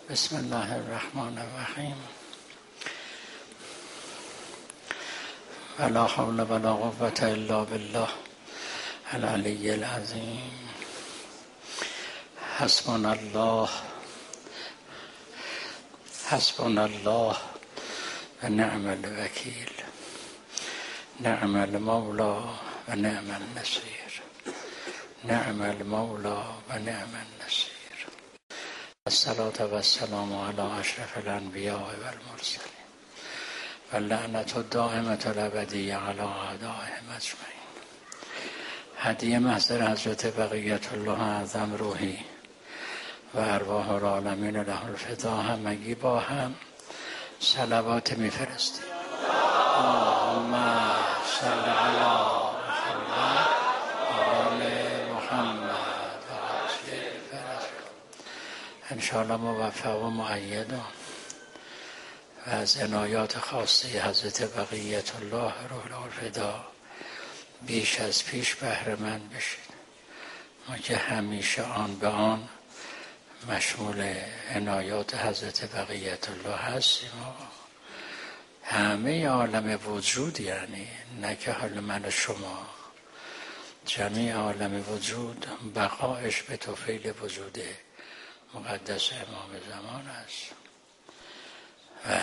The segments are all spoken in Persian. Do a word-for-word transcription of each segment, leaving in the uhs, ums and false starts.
بسم الله الرحمن الرحیم. ولا حول ولا قوة الا بالله العلی العظیم. حسبنا الله حسبنا الله و نعم الوکیل. نعم المولا و نعم النصیر. نعم المولا و نعم النصیر. الصلاة و السلام علی اشرف الانبیاء و المرسلین و لعنت الدائمة الابدیة علی اعدائهم اجمعین. هدیه محضر حضرت بقیت الله اعظم روحی و ارواح العالمین له الفدا همگی با هم صلوات میفرستیم. اللهم صل علی محمد و آل محمد و عجل فرج. انشاءالله موفق و مؤید و از عنایات خاصه حضرت بقیت الله روح الفدا بیش از پیش بهره مند بشید. ما که همیشه آن به آن مشمول عنایات حضرت بقیت الله هستیم و همه عالم وجود، یعنی نه که حال من و شما، جمعی عالم وجود بقایش به توفیل وجود مقدس امام زمان است و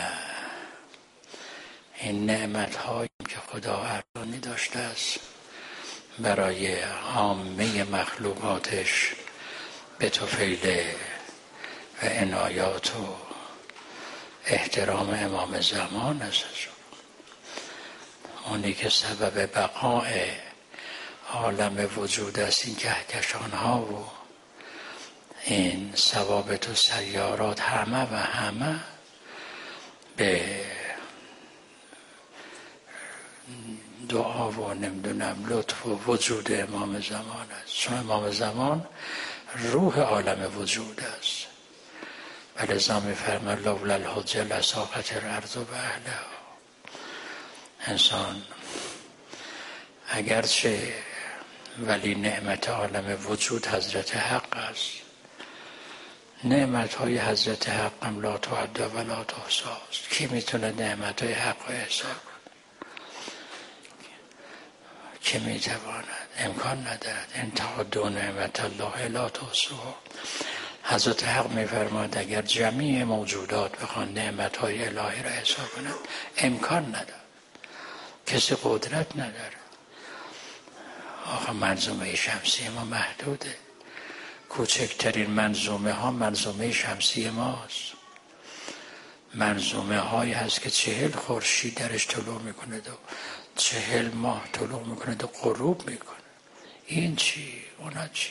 این نعمت هایی که خدا ارزانی داشته است برای عامه مخلوقاتش به توفیل و عنایات و احترام امام زمان است. اونی که سبب بقای عالم وجود است این کهکشان ها و این ثوابت و سیارات همه و همه به دعا و نمیدونم لطف و وجود امام زمان است. چون امام زمان روح عالم وجود است. ولذا می‌فرماید لولا الحجه لساقط الارض و اهلها. انسان اگرچه ولی نعمت عالم وجود حضرت حق است، نعمت های حضرت حق هم لا تعد و لا تحصی است. کی میتونه نعمت های حق رو حساب کنه؟ کی میتواند؟ امکان ندارد. ان تعدوا نعمت الله لا تحصوها. حضرت حق میفرماید اگر جمیع موجودات بخوان نعمت های الهی را حساب کنند امکان ندارد. کسی قدرت نداره. آخه منظومه شمسی ما محدوده. کوچکترین منظومه ها منظومه شمسی ماست. منظومه هایی هست که چهل خورشید درش طلوع میکنه و چهل ماه طلوع میکنه و غروب میکنه. این چی؟ اونا چی؟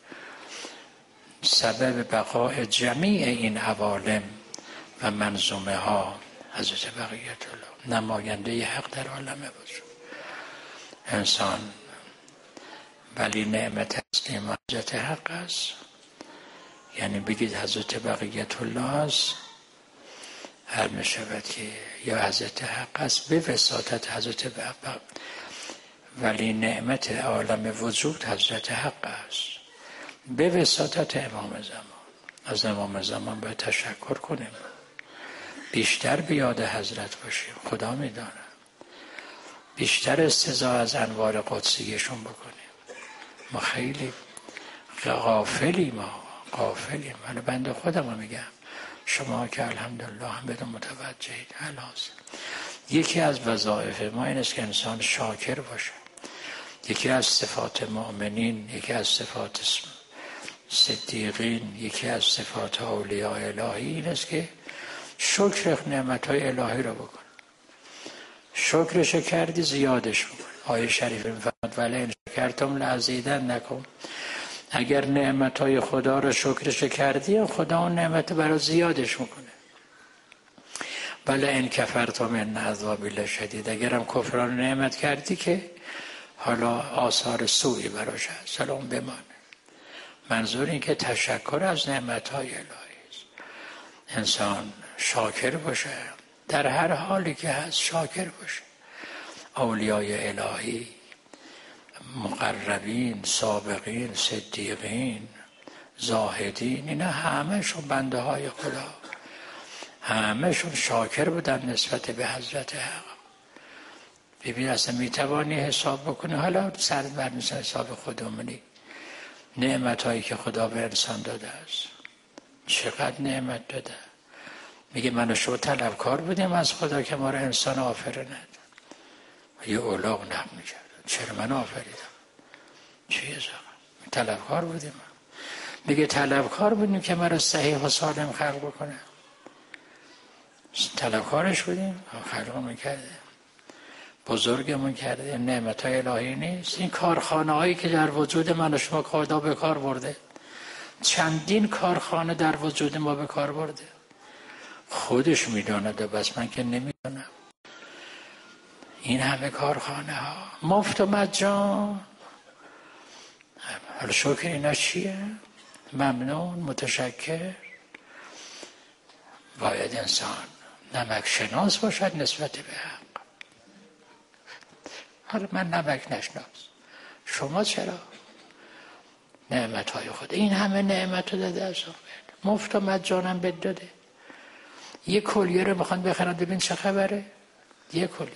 سبب بقای جمیع این عوالم و منظومه ها حضرت بقیت الله نماینده حق در عالم وجود. انسان ولی نعمت اصلی ما حضرت حق است. یعنی بگید حضرت بقیت الله است، هر می شود که یا حضرت حق است به وساطت حضرت بقیت. ولی نعمت عالم وجود حضرت حق است به وساطت امام زمان. از امام زمان باید تشکر کنیم، بیشتر به یاد حضرت باشیم. خدا می داند بیشتر استزاده از انوار قدسیشون بکنیم. ما خیلی غافلیم، ما غافلیم. ولی بنده خودم رو میگم، شما که الحمدلله هم بدون متوجهید. الحاصل یکی از وظایف ما این است که انسان شاکر باشه. یکی از صفات مؤمنین، یکی از صفات صدیقین، یکی از صفات اولیاء الهی این است که شکر نعمت‌های الهی رو بکن. شکرش کردی زیادش بکن. آیه شریف می‌فرماید ولئن شکرتم لأزیدنکم. اگر نعمت‌های خدا رو شکرش کردی خدا اون نعمت برای زیادش میکنه. ولئن کفرتم ان عذابی لشدید. اگرم کفران نعمت کردی که حالا آثار سوئی براش هست. سلام بمانه. منظور این که تشکر از نعمت‌های الهی است. انسان شاکر باشه، در هر حالی که هست شاکر باشه. اولیای الهی، مقربین، سابقین، صدیقین، زاهدین، اینا همه شون بنده های خدا. همهشون شاکر بودن نسبت به حضرت حق. ببین اصلا میتوانی حساب بکنی، حالا سر برمیزن حساب خودمونی، نعمت هایی که خدا به انسان داده است. چقدر نعمت داده. میگه من و شما طلبکار بودیم از خدا که ما رو انسان آفرید. یه اولاغ نقل میکرد چرا من آفریدم؟ چیه زمان؟ طلبکار بودیم. میگه طلبکار بودیم که من رو صحیح و سالم خلق بکنه. طلبکارش بودیم، خلقمون کرده، بزرگمون کرده. نعمت های الهی نیست؟ این کارخانه هایی که در وجود من و شما خدا به کار برده، چندین کارخانه در وجود ما به کار برده، خودش میداند و بس من که نمیدونم. این همه کارخانه ها مفت و مجان. حالا شکر اینا چیه؟ ممنون، متشکر. باید انسان نمک شناس باشد نسبت به حق. حالا من نمک نشناس، شما چرا؟ نعمت های خود، این همه نعمت رو داده از آن، مفت و مجانم بد داده. یه کلیه رو میخوان بخرن، ببین چه خبره؟ یه کلیه،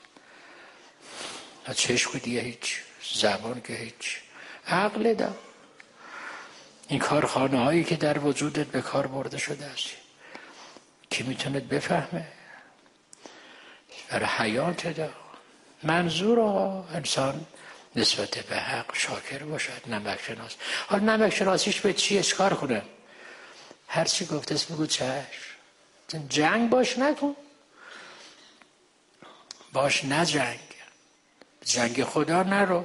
چشم دیگه هیچ، زبان که هیچ، عقل دا. این کارخانه هایی که در وجودت به کار برده شده است، کی میتونه بفهمه؟ برای حیات دا. منظور آقا انسان نسبت به حق شاکر باشد، نمک شناس. حالا نمک شناسیش به چی اشکار کنه؟ هر چی گفته است بگو چشم. جنگ باش نکن، باش نجنگ، جنگ خدا نرو،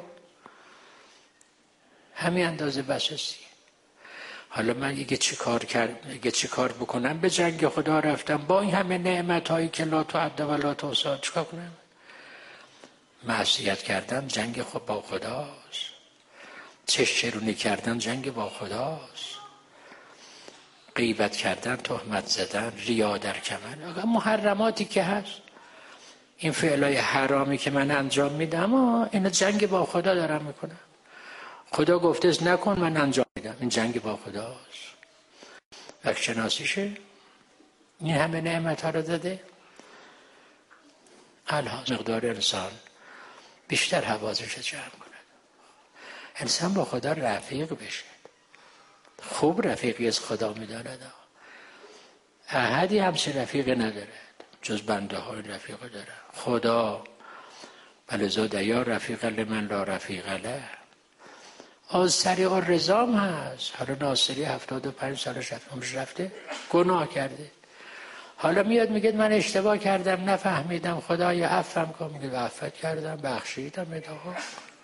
همین اندازه بساسی. حالا من اگه چی کار کرد، اگه چی کار بکنم به جنگ خدا رفتم، با این همه نعمت هایی که لا تعد و لا تحصی، چیکار کنم؟ معصیت کردن جنگ خود با خداست، چشم چرونی کردن جنگ با خداست، غیبت کردن، تهمت زدن، ریا در کمر، آقا محرماتی که هست، این فعلای حرامی که من انجام میدم، اینا جنگ با خدا دارم میکنم. خدا گفته است نکن، من انجام میدم، این جنگ با خداست. وقت شناسیشه. این همه نعمت ها رو داده. الان مقدار انسان بیشتر حواسش جمع کنه، انسان با خدا رفیق بشه. خوب رفیقی از خدا میداند. احدی همچه رفیق نداره جز بنده های رفیق داره. خدا بلزا دیا رفیق لمن لا رفیق له. از سریع الرزام هست. حالا ناصری هفتاد و پنج سالش رفته رفته گناه کرده، حالا میاد میگه من اشتباه کردم، نفهمیدم، خدایا عفوم کن. میگه عفوت کردم، بخشیدم، ادعا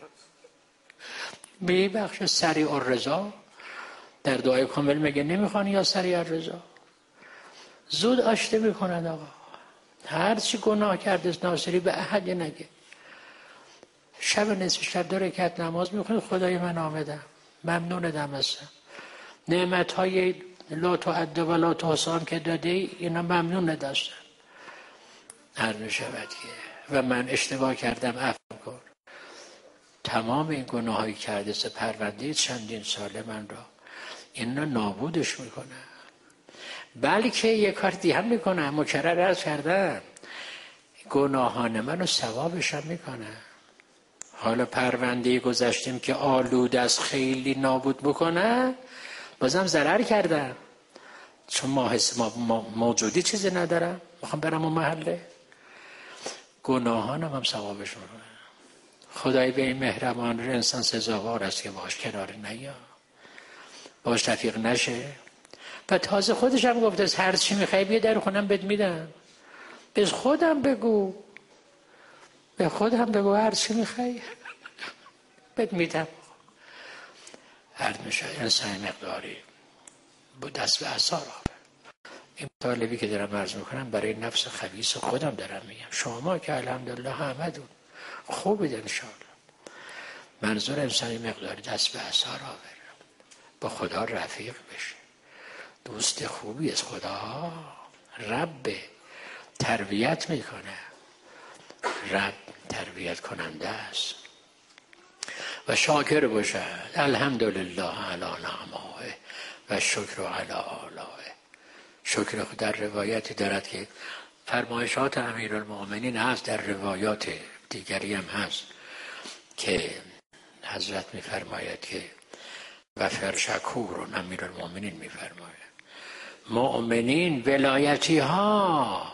میبخشه. سریع الرضا در دعای کامل میگه نمیخوان یا سریع الرضا، زود آشته میکنند. آقا هر چی گناه کرده ناصری به احد نگه. شب نصف شب دو رکعت نماز میخونه، خدای من آمدم، ممنونم هستم، نعمت های لا تعد و لا تحصی که داده اینا ممنون هستم. هر میشود که و من اشتباه کردم، عفو کن. تمام این گناه هایی کرده سه پرونده چندین ساله من را اینا نابودش میکنه. بلکه یک کار دیگه هم میکنه، مکرر عرض کردم، گناهان منو ثوابش هم میکنه. حالا پرونده گذشتیم که آلود از خیلی نابود بکنه، بازم ضرر کردم، چون ما حس ما موجودی چیزی ندارم، میخوام برم اون محله. گناهانم هم ثوابش میکنه. خدای به این مهربان رو انسان سزاوار است که باش کنار نیا، باش رفیق نشه. و تازه خودش هم گفته است هر چی میخوای بیا در خونم بهت میدم. به خودم بگو، به خودم بگو هر چی میخوای بهت میدم. هر میشه انسان مقداری با دست به عصا را. این طالبی که دارم عرض میکنم برای نفس خبیث خودم دارم میگم. شما که الحمدلله همدون خوبید انشاءالله. منظور انسان مقداری دست به عصا را برم، با خدا رفیق بشه، دوست خوبی از خدا. رب تربیت میکنه، رب تربیت کننده است. و شاکر باشد. الحمدلله علی نعمائه و شکر علی آلائه. شکر خود در روایتی دارد که فرمایشات امیرالمؤمنین هست، در روایات دیگری هم هست که حضرت میفرماید که وفر شکور امیرالمؤمنین میفرماید مؤمنین ولایتی ها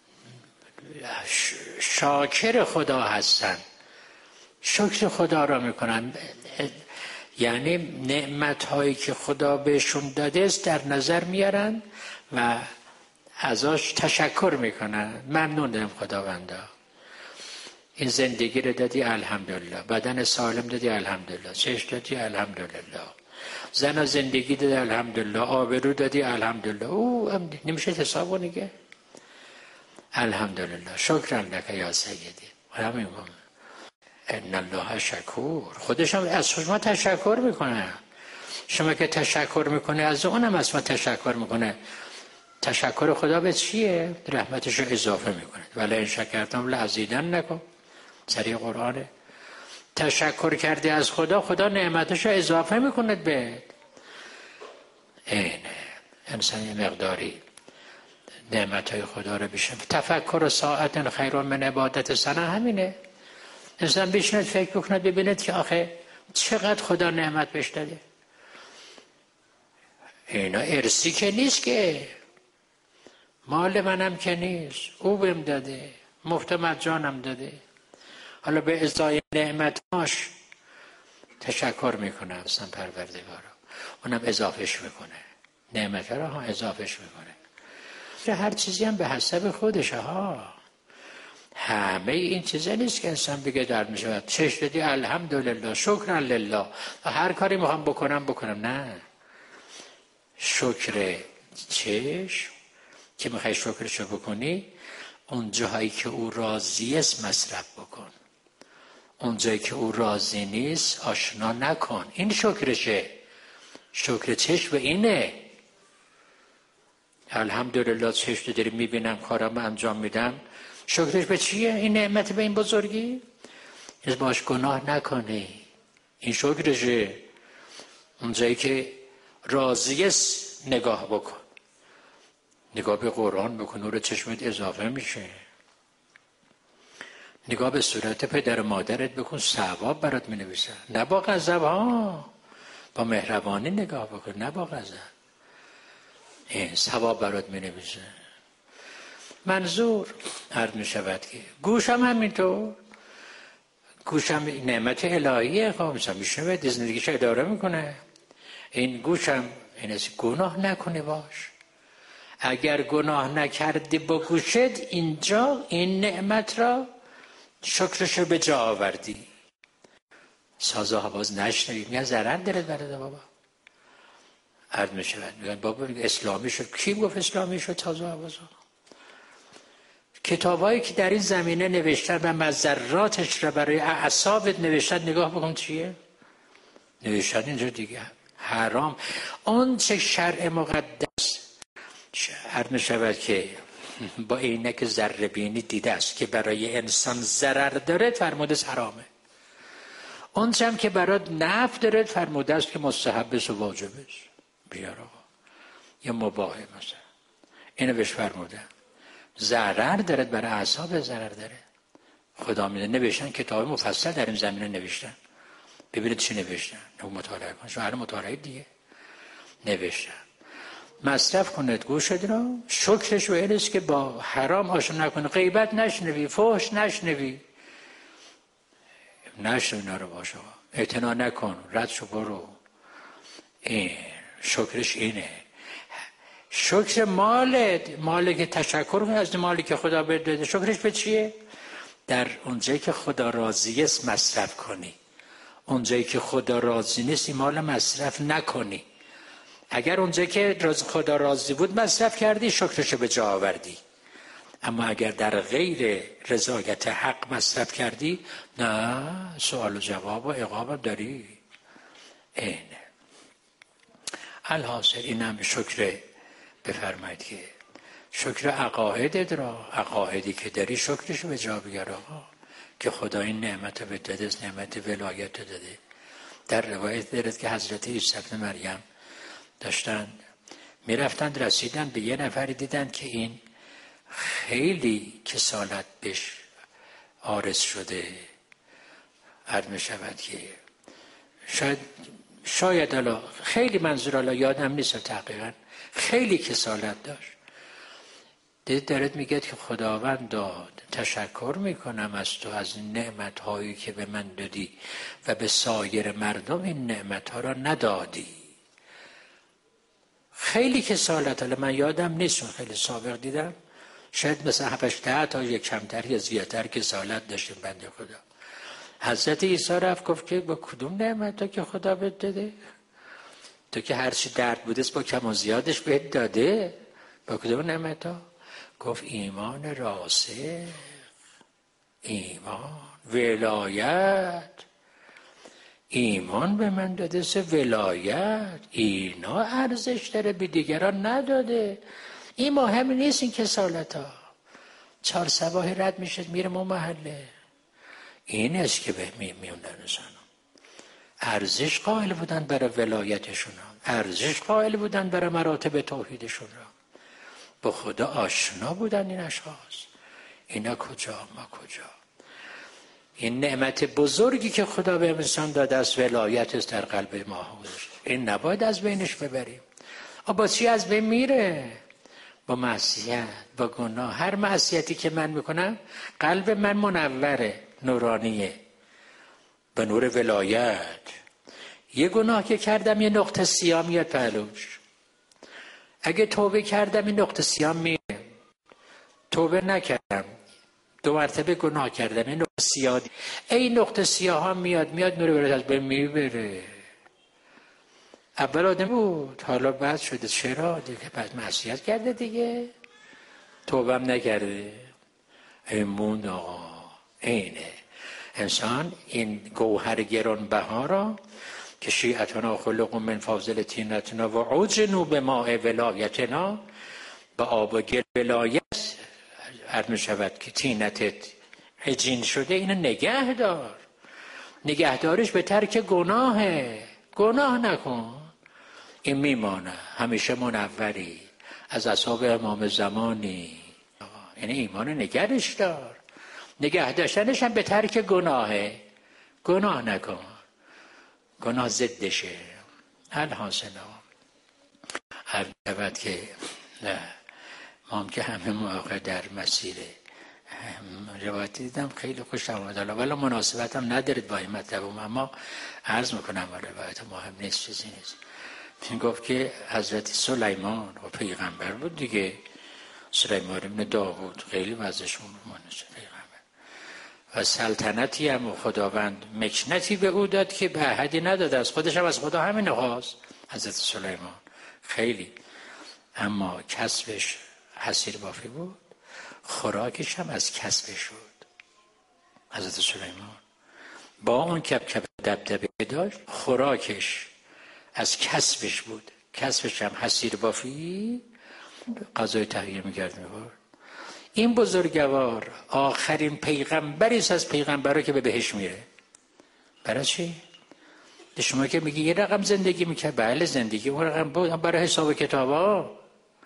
شاکر خدا هستن، شکر خدا را میکنن، یعنی نعمت هایی که خدا بهشون داده است در نظر میارن و ازش تشکر میکنن. ممنونم خداوندا، این زندگی رو دادی الحمدلله، بدن سالم دادی الحمدلله، چشم دادی الحمدلله، زن زندگی دادی الحمدلله، آبرو دادی الحمدلله. او نمیشه حساب کنی که الحمدلله شکر لک یا سیدی. همین گونه ان الله شکور، خودش هم از شما تشکر میکنه. شما که تشکر میکنه از اونم از ما تشکر میکنه. تشکر خدا به چیه؟ رحمتش رو اضافه میکنه. ولی این شکرتم لازیدن نکن، سری قرآنه. تشکر کردی از خدا، خدا نعمتش رو اضافه میکنه به اینه. انسان یه مقداری نعمتهای خدا رو بشن. تفکر و ساعت خیر من عبادت سنه همینه. انسان بشند فکر بکند ببیند که آخه چقدر خدا نعمت بهش داده. اینا ارسی که نیست، که مال منم که نیست، او بهم داده، مفت مجانم داده. حالا به ازای نعمتاش تشکر میکنه اصلا پروردگارا، اونم اضافهش میکنه، نعمت را ها اضافهش میکنه. هر چیزی هم به حسب خودشه ها. همه این چیزا نیست که انسان بگه در میشه چش دادی الحمدلله شکر لله هر کاری میخوام بکنم بکنم. نه، شکر چش که میخوای شکرشو بکنی، اون جایی که او راضی است مصرف بکن، اون جایی که او راضی نیست آشنا نکن. این شکرشه. شکر چشم به اینه. الحمدلله چشم داری میبینم کارم انجام میدم، شکرش به چیه؟ این نعمت به این بزرگی از باش گناه نکنی، این شکرشه. اون جایی که راضی است نگاه بکن، نگاه به قرآن بکن، نور چشمت اضافه میشه. نگاه به صورت پدر و مادرت بکن، ثواب برات مینویسه. نه با غضب ها، با مهربانی نگاه بکن، نه با غضب. این ثواب برات مینویسه. منظور عرض میشود که گوشم همینطور، گوشم نعمت الهیه. خب مثلا میشنوه زندگیش اداره میکنه. این گوشم این است گناه نکنه باش. اگر گناه نکردی با گوشت اینجا این نعمت را شکرش رو به جا آوردی. سازا حواز نشنوی میگن ضرر داره برده بابا. عرض میشود میگن بابا اسلامی شد. کی گفت اسلامی شد؟ سازا حوازا. کتابایی که در این زمینه نوشتن و مضراتش را برای اعصابت نوشتن نگاه بکن چیه؟ نوشتن اینجا دیگه حرام. اون چه شرع مقدس عرض میشود که با عینک ذره بینی دیده است که برای انسان ضرر داره فرموده است حرامه. اون چم که برات نفع داره فرموده است که مستحب است و واجب است. بیار آقا یا مباحه مثلا اینو بهش فرموده. ضرر داره برای اعصاب، ضرر داره. خدا میده. نوشتن کتاب مفصل در این زمینه نوشتن. ببینید چی نوشتن. نو مطالعه کن. شوهر مطالعه دیگه نوشتن. مصرف کنید گوشت را، شکرش و اینست که با حرام آشنا نکنی، غیبت نشنوی، فحش نشنوی، نشنوی اینا رو باشه، اعتنا نکن، رد شو برو. این شکرش اینه. شکر مالت، مالی که تشکر کنی از مالی که خدا بهت داده. شکرش به چیه؟ در اونجایی که خدا راضی است مصرف کنی، اونجایی که خدا راضی نیست این مال مصرف نکنی. اگر اونجایی که خدا راضی بود مصرف کردی شکرشو به جا آوردی. اما اگر در غیر رضایت حق مصرف کردی نه، سوال و جواب و عقاب داری. اینه الحاصل. اینم شکر. بفرمایید که شکر عقایدت را، عقایدی که داری شکرشو به جا بیار آقا، که خدا این نعمت رو به داده، نعمت ولایت رو داده. در روایت دارد که حضرت عیسی ابن مریم داشتن میرفتند رسیدن به یه نفری، دیدن که این خیلی کسالت بهش عارض شده. عرض می شود که شاید شاید الا خیلی منظور الا یادم نیست تحقیقا خیلی کسالت داشت. دید دارد میگه که خداوند داد، تشکر میکنم از تو از این نعمت هایی که به من دادی و به سایر مردم این نعمت ها را ندادی. خیلی کسالت، حالا من یادم نیست، خیلی سابق دیدم، شاید مثلا هفتش ده تا یک کمتر یا زیادتر کسالت داشتیم بنده خدا. حضرت عیسی رفت گفت که با کدوم نعمت ها که خدا بهت داده؟ تو که هر چی درد بودست با کم و زیادش بهت داده، با کدوم نعمت ها؟ گفت ایمان راسخ، ایمان، ولایت. ایمان به من داده سه ولایت، اینا ارزش داره به دیگران نداده. این مهم نیست این کسالت ها. چهار صباح رد میشه میره ما محله، این است که به میوندن انسان ارزش قائل بودن برای ولایتشون، ارزش قائل بودن برای مراتب توحیدشون را، با خدا آشنا بودن این اشخاص. اینا کجا ما کجا؟ این نعمت بزرگی که خدا به انسان داده از ولایت است در قلب ما گذاشته، این نباید از بینش ببریم. با چی از بین میره؟ با معصیت، با گناه. هر معصیتی که من میکنم قلب من منوره، نورانیه، به نور ولایت. یه گناه که کردم یه نقطه سیاه میاد پهلوش. اگه توبه کردم این نقطه سیاه میره. توبه نکردم دو مرتبه گناه کردم این نقطه سیاه، این نقطه سیاه ها میاد میاد نور ولایت از بین میبره. اول آدم بود حالا بعد شده. چرا؟ دیگه بعد معصیت کرده دیگه، توبه هم نکرده. ایمون آقا اینه انسان این گوهر گران بها را که شیعتنا خلق من فاضل تینتنا و عجنو به ماء ولایتنا، به آب و گل ولایت عرض می شود که تینتت عجین شده، اینو نگه دار. نگهدارش به ترک گناهه. گناه نکن، این میمانه همیشه منوری، از اصحاب امام زمانی. یعنی ایمان نگهش دار. نگه داشتنش هم به ترک گناهه. گناه نکن، گناه ضدشه. الحاصل هر شود که نه ما هم که همه موقع در مسیر روایتی دیدم خیلی خوش آمد، ولی مناسبت هم ندارید با این مطلب، اما عرض میکنم روایت مهم نیست، چیزی نیست. این گفت که حضرت سلیمان و پیغمبر بود دیگه، سلیمان ابن داوود خیلی وضعشون مناسب پیغمبر، و سلطنتی هم و خداوند مکنتی به او داد که به احدی نداد، از خودش هم از خدا همین خواست حضرت سلیمان خیلی. اما کسبش حصیر بافی بود، خوراکش هم از کسبش بود. حضرت سلیمان با اون کپ کپ دبدبه داشت، خوراکش از کسبش بود. کسبش هم حصیر بافی، غذای تهیه می‌کرد می‌خورد. این بزرگوار آخرین پیغمبری است از پیغمبرها که به بهشت میره. برای چی؟ شما که میگی یه رقم زندگی میکرد، بله زندگی اون رقم بود، برای حساب کتابا.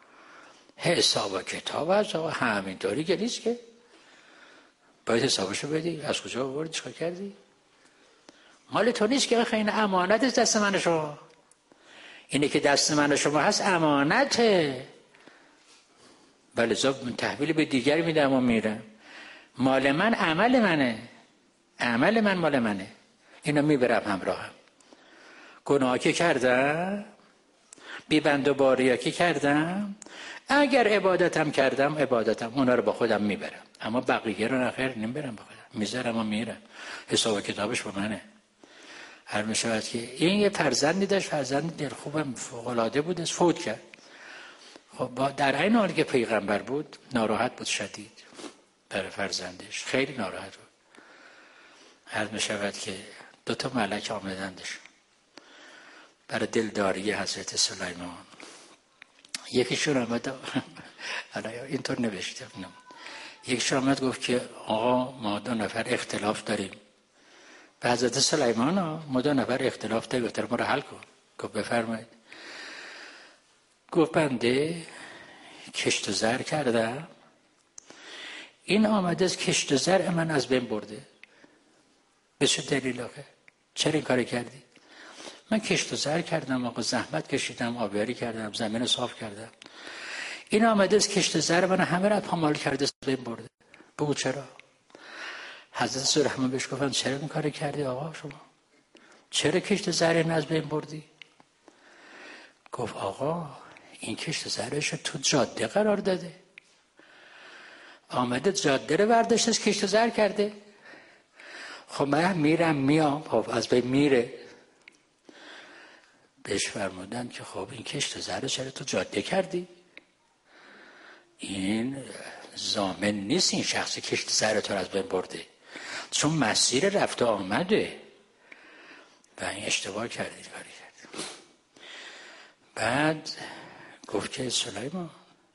حساب کتاب از آقا همینطوری که نیست که باید حسابشو بدی. از کجا آوردی؟ چیکار کردی؟ مال تو نیست که این امانت است دست من شما. اینه که دست من شما هست امانته. بله زب تحویل به دیگری میدم و میرم. مال من عمل منه، عمل من مال منه، اینو میبرم همراهم. گناه که کردم، بی بند و باریا که کردم، اگر عبادتم کردم عبادتم اونا رو با خودم میبرم، اما بقیه رو نخیر نمیبرم با خودم، میذارم و میرم. حساب کتابش با منه. هر میشود که این یه فرزندی داشت، فرزند دل خوبم فوق‌العاده بود، فوت کرد. خب در این حال که پیغمبر بود ناراحت بود شدید برای فرزندش، خیلی ناراحت بود. هر میشود که دو تا ملک آمدندش برای دلداری حضرت سلیمان. یکیشون آمد اینطور نوشته، یکیشون آمد گفت که آقا ما دو نفر اختلاف داریم. به حضرت سلیمان ما دو نفر اختلاف داریم، ما رو حل کن. گفت بفرمایید. گفت بنده کشت زر کردم، این آمده از کشت زر من از بین برده. به چه دلیل آقا؟ چرا این کاری کردی؟ من کشت زر کردم آقا، زحمت کشیدم، آبیاری کردم، زمین صاف کردم، این آمده از کشت زر من همه را پامال کرده از بین برده. بگو چرا؟ حضرت سلیمان بهش گفتن چرا این کاری کردی آقا شما؟ چرا کشت زر این از بین بردی؟ گفت آقا این کشت زرش تو جاده قرار داده، آمده جاده رو برداشته از کشت زر کرده. خب من میرم میام، خب از بین میره. بهش فرمودن که خب این کشت زر رو چرا تو جاده کردی؟ این ضامن نیست این شخصی کشت زر تو از بین برده، چون مسیر رفته آمده و این اشتباه کردی کاری کرد. بعد گفت که سلیمان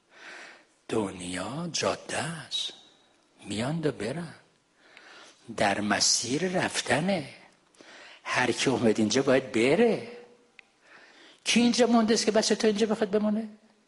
دنیا جاده است، میان و برن، در مسیر رفتنه، هر کی اومد اینجا باید بره. کی اینجا مونده است که بچه تو اینجا بخواد بمونه؟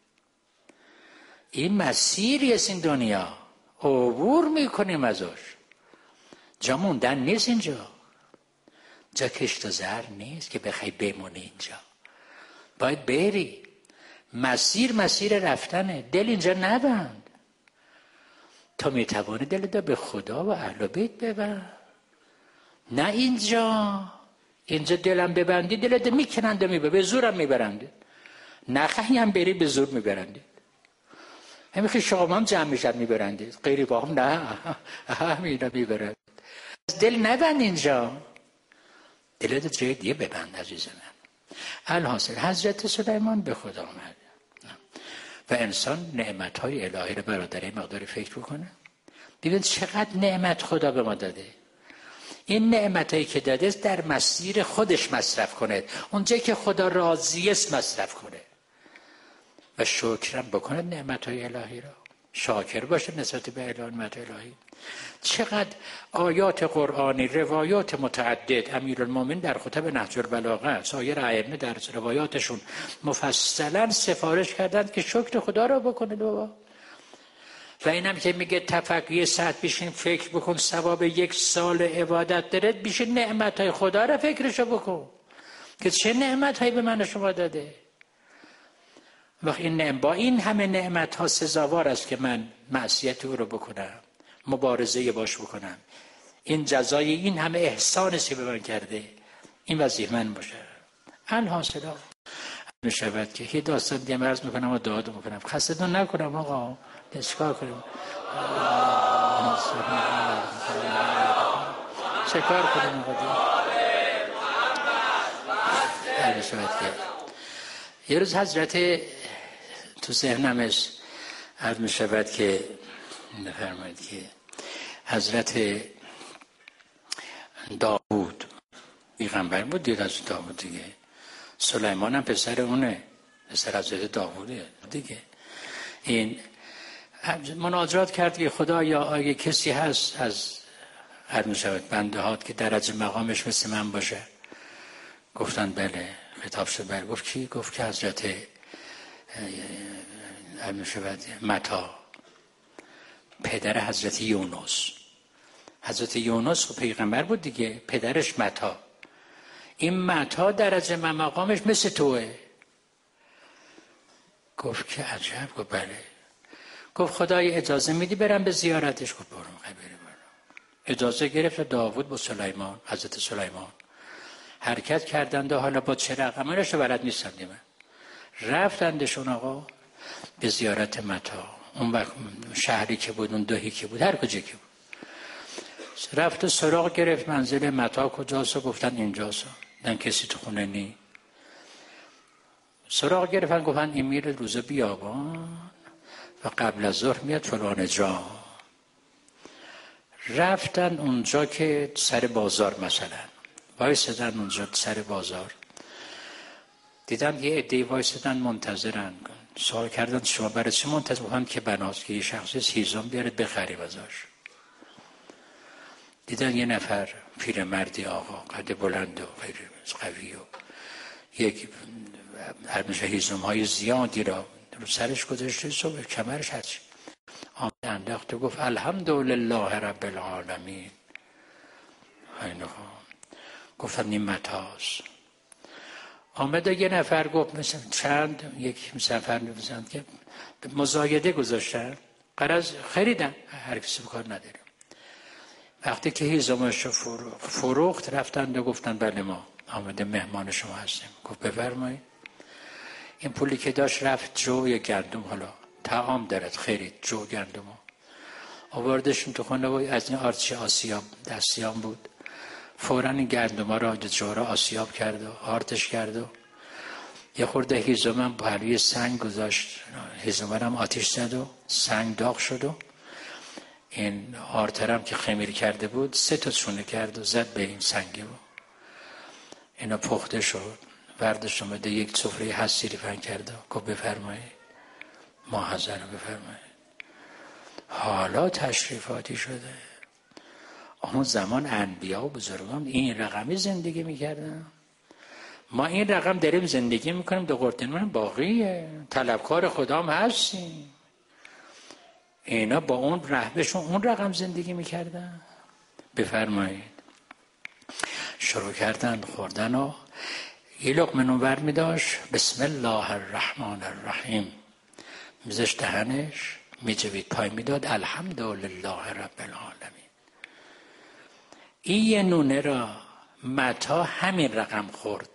این مسیری است، این دنیا عبور میکنیم ازش، جا موندن نیست اینجا، جا کشت و زر نیست که بخوای بمونی اینجا، باید بری. مسیر مسیر رفتنه، دل اینجا نبند تا میتوانی دل به خدا و اهل بیت ببند. نه اینجا اینجا دلم ببندی دلت میکنند و میبرند، به زورم میبرند، نخواهی هم بری به زور میبرند. همین که شما هم جمع میشن میبرند، غیری با هم نه همینا میبرند. دل نبند اینجا، دلت جای دیگه ببند عزیز من. الحاصل حضرت سلیمان به خدا آمد و انسان نعمتهای الهی رو برادر این مقدار فکر بکنه. ببین چقدر نعمت خدا به ما داده. این نعمتایی که داده در مسیر خودش مصرف کنه، اونجایی که خدا راضی است مصرف کنه و شکرم بکنه نعمتهای الهی را، شاکر باشه نسبت به نعمت الهی. چقدر آیات قرآنی، روایات متعدد، امیرالمومنین در خطب نهج البلاغه، سایر ائمه در روایاتشون مفصلا سفارش کردند که شکر خدا را بکنه بابا. و اینم که میگه تفکر ساعت بیشین فکر بکن ثواب یک سال عبادت داره، بیشین نعمتهای خدا را فکرشو بکن که چه نعمتهایی به من شما داده. وقت این نعمت با این همه نعمت ها سزاوار است که من معصیت او رو بکنم، مبارزه باش بکنم. این جزای این همه احسانی به من کرده، این وظیفه من باشه. الحاصل می شود که هی داستان دیگه عرض میکنم و دعا میکنم، خستتون نکنم آقا، چیکار کنیم؟ چیکار کنیم آقا؟ می شود که یه روز حضرت تو ذهنمش عرض می شود که نفرمایید که حضرت داوود پیغمبر بود، دید از داوود دیگه، سلیمان هم پسر اونه، پسر حضرت داووده دیگه. این مناجات کرد که خدا یا آگه کسی هست از عرض می شود بنده هات که درجه مقامش مثل من باشه؟ گفتن بله. خطاب شد بله. گفت کی؟ گفت که حضرت عرض می شود متی، پدر حضرت یونس. حضرت یونس و پیغمبر بود دیگه، پدرش متی. این متی درجه مقامش مثل توه. گفت که عجب. گفت بله. گفت خدای اجازه میدی برم به زیارتش؟ گفت برو میخوای بری برو. اجازه گرفت داوود با سلیمان، حضرت سلیمان حرکت کردند و حالا با چه رقمش رو بلد نیستم دیمه. رفتندشون آقا به زیارت متی. اون وقت شهری که بود، اون دهی که بود، هر کجا که بود، رفت و سراغ گرفت منزل متی کجاست و گفتن اینجاست. نه کسی تو خونه نی. سراغ گرفتن گفتن این میره روز بیابان و قبل از ظهر میاد فلان جا. رفتن اونجا که سر بازار مثلا وایسادن اونجا سر بازار، دیدن یه عده وایسادن منتظرن. سوال کردن شما برای چی منتظر؟ گفتن که بناست که یه شخصی هیزم بیارید بخریم ازش. دیدن یه نفر پیرمردی آقا قد بلند و قوی و یک همیشه هیزم های زیادی را رو سرش گذاشته، صبح کمرش هرچی آمد انداخت و گفت الحمدلله رب العالمین. اینها گفتم این متاز. آمد یه نفر گفت مثلا چند یک سفر می‌بزند که مزایده گذاشتن، قرض خریدن، هر کسی به کار نداره. وقتی که هیزمش فروخت رفتند و گفتن بله ما آمده مهمان شما هستیم. گفت بفرمایید. این پولی که داشت رفت جو یا گندم، حالا طعام دارد، خرید جو گندم آوردشون تو خانه و از این آرچی آسیاب دستیام بود، فوراً این گندم ها را جو را آسیاب کرد و آرتش کرد و یه خورده هیزم پروی سنگ گذاشت، هیزم هم آتیش زد و سنگ داغ شد و این آرترم که خمیر کرده بود سه تا چونه کرد و زد به این سنگی و اینا پخته شد. وردش اومده یک سفره حسیری پهن کرده و گفت بفرمایید ما حاضر بفرمایید. حالا تشریفاتی شده. اون زمان انبیا و بزرگان این رقمی زندگی میکردن. ما این رقم داریم زندگی میکنیم، دو قرتنمون باقیه، طلبکار خدام هستیم. اینا با اون رهبشون اون رقم زندگی میکردن. بفرمایید. شروع کردن خوردن و یه لقمه نون ور میداشت، بسم الله الرحمن الرحیم میذاشت دهنش، میجوید پای میداد الحمدلله رب العالمین. این یه نونه را متا همین رقم خورد.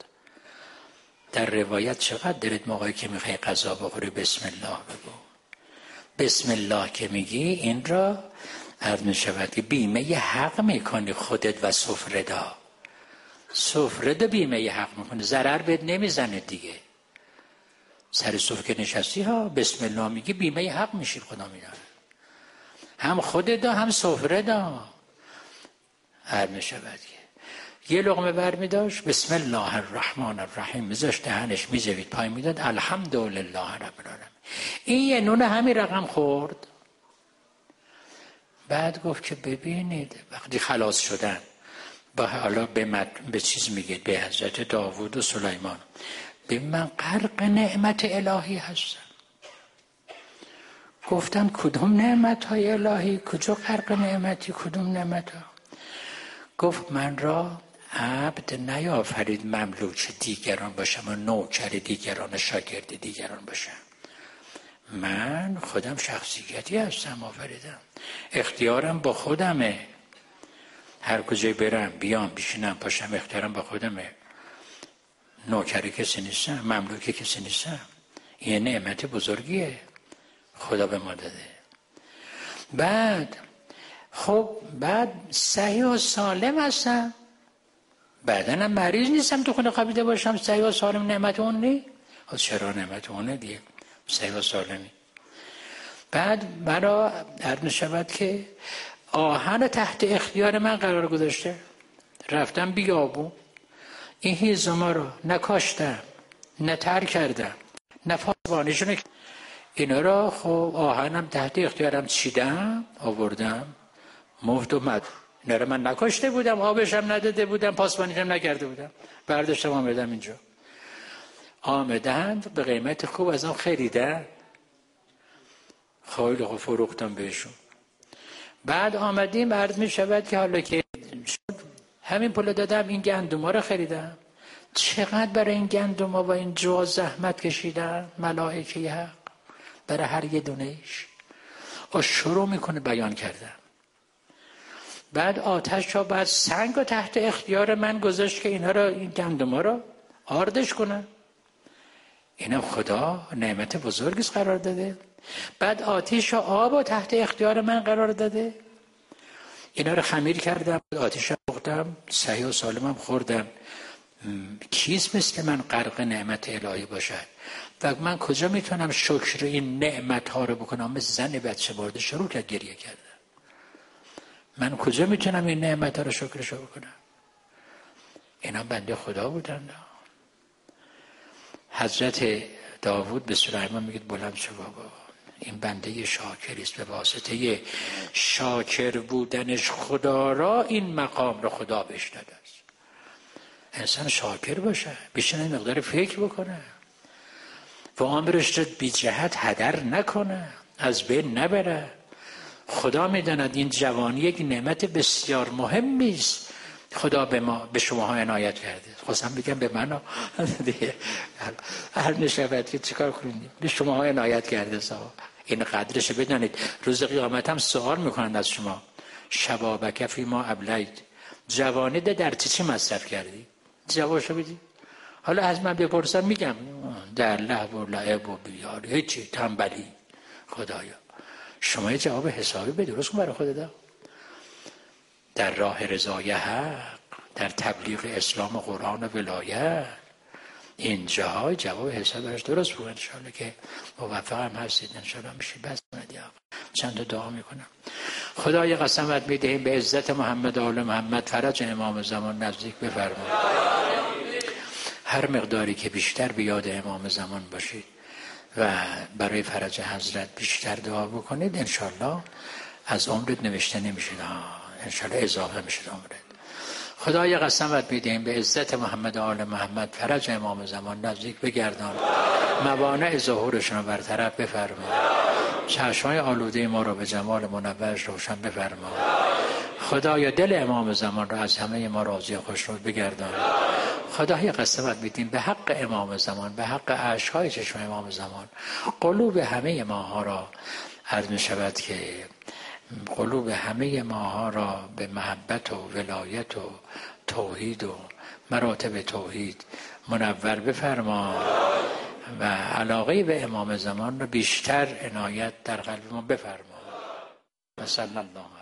در روایت چقدر دارید موقعی که میخوای غذا بخوری بسم الله بگو. بسم الله که میگی این را عرض میشود که بیمه ی حق میکنی خودت و سفره دا. سفره دا بیمه ی حق میکنی، ضرر بهت نمیزنه دیگه. سر سفره که نشستی ها بسم الله میگی بیمه ی حق میشی، خدا میداره. هم خودت دا هم سفره دا. عرض میشود که یه لقمه بر میداشت بسم الله الرحمن الرحیم میذاشت دهنش، میجوید پای میداد الحمدلله رب العالمین. این یه نون همین رقم خورد. بعد گفت که ببینید وقتی خلاص شدن با حالا به, مد... به چیز میگید به حضرت داوود و سلیمان، به من غرق نعمت الهی هستم. گفتن کدوم نعمت های الهی؟ کجا غرق نعمتی؟ کدوم نعمت ها؟ گفت من را عبد نیافرید مملوک دیگران باشم و نوکر دیگران، شاگرد دیگران باشم. من خودم شخصیتی هستم، آفریدم، اختیارم با خودمه، هر کجای برم بیام بشینم پاشم اختیارم با خودمه، نوکری کسی نیستم، مملوک کسی نیستم. این نعمت بزرگیه خدا به ما داده. بعد خب بعد صحیح و سالم هستم، بعدن هم مریض نیستم تو خونه خوابیده باشم، صحیح و سالم نعمت اون نی؟ چرا نعمت اونه دیگه صحیح و سالمی. بعد مرا عرض شود که آهن تحت اختیار من قرار گذاشته، رفتم بیابون این هیزما رو نکاشتم، نه تر کردم، نه پاسبانیشون، اینا را خب آهنم تحت اختیارم چیدم آوردم مفت و مد. اینا را من نکاشته بودم، آبشم نداده بودم، پاسبانیشم نکرده بودم، برداشتم آمدم اینجا. آمدند به قیمت خوب از آن خریدن، خیلی خوب فروختم بهشون. بعد آمدیم عرض می شود که حالا که همین پول دادم این گندم ها رو خریدم. چقدر برای این گندم ها و این جو زحمت کشیدن ملائکه حق برای هر یه دونهش. و شروع میکنه بیان کردن. بعد آتش ها بعد سنگ رو تحت اختیار من گذاشت که اینها رو این گندم ها رو آردش کنن. اینم خدا نعمت بزرگی قرار داده. بعد آتش و آب رو تحت اختیار من قرار داده. اینا رو خمیر کردم، آتش رو پختم، صحیح و سالمم خوردم. کیست مثل من غرق نعمت الهی باشد؟ و من کجا میتونم شکر این نعمت ها رو بکنم؟ مثل زن بچه بارده شروع کرد گریه کردن. من کجا میتونم این نعمت ها رو شکرشو بکنم؟ اینا بنده خدا بودن. حضرت داوود به سلیمان میگه بلند شو بابا، این بنده شاکری است، به واسطه شاکر بودنش خدا را این مقام را خدا بهش داده است. انسان شاکر باشه، بشینه مقدار فکر بکنه. و عمرش رو بی جهت هدر نکنه، از بین نبره. خدا میداند این جوانی یک نعمت بسیار مهمی است خدا به ما به شماها عنایت کرده. خواستم بگم به من دیگه هر نشود که چیکار کنیم، به شماها عنایت کرده. صاحب این قدرش بدانید. روز قیامت هم سوال میکنند از شما، شبابک فی ما ابلیت، جوانیت در چی چی مصرف کردی؟ جوابشو بدی. حالا از من بپرسن میگم در لهو و لعب و بیار هیچی، تنبلی. خدایا شما یه جواب حسابی به درست کن برای خودت. در راه رضای حق، در تبلیغ اسلام و قرآن و ولایت، اینجا جواب حساب براش درست بود. انشاءالله که موفق هم هستید. انشاءالله میشه. بس چند تا دعا میکنم. خدای قسمت میدهیم به عزت محمد آل محمد، فرج امام زمان نزدیک بفرما. هر مقداری که بیشتر به یاد امام زمان باشید و برای فرج حضرت بیشتر دعا بکنید، انشاءالله از عمرت نوشته نمیشه، انشاءالله اضافه میشه عمرت. خدای قسمت میدهیم به عزت محمد آل محمد، فرج امام زمان نزدیک بگردان، موانع ظهورشون رو برطرف بفرما، چشمای آلوده ما رو به جمال منورش روشن بفرما. خدایا دل امام زمان رو از همه ما راضی و خوشنود بگردان. خدای قسمت میدیم به حق امام زمان، به حق اشک‌های چشم امام زمان، قلوب همه ماها را عرض می‌شود که قلوب همه ماها را به محبت و ولایت و توحید و مراتب توحید منور بفرما و علاقه به امام زمان را بیشتر عنایت در قلب ما بفرما. صلی الله